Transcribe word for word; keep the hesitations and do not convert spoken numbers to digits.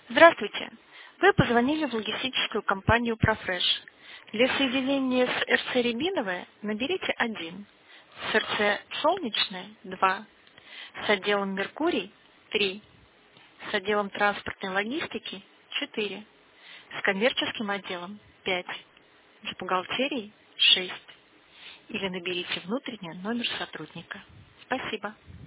Здравствуйте! Вы позвонили в логистическую компанию «Профреш». Для соединения с эр цэ «Рябиновое» наберите один, с эр цэ «Солнечное» — два, с отделом «Меркурий» — три, с отделом транспортной логистики — четыре, с коммерческим отделом — пять, с бухгалтерией — шесть. Или наберите внутренний номер сотрудника. Спасибо.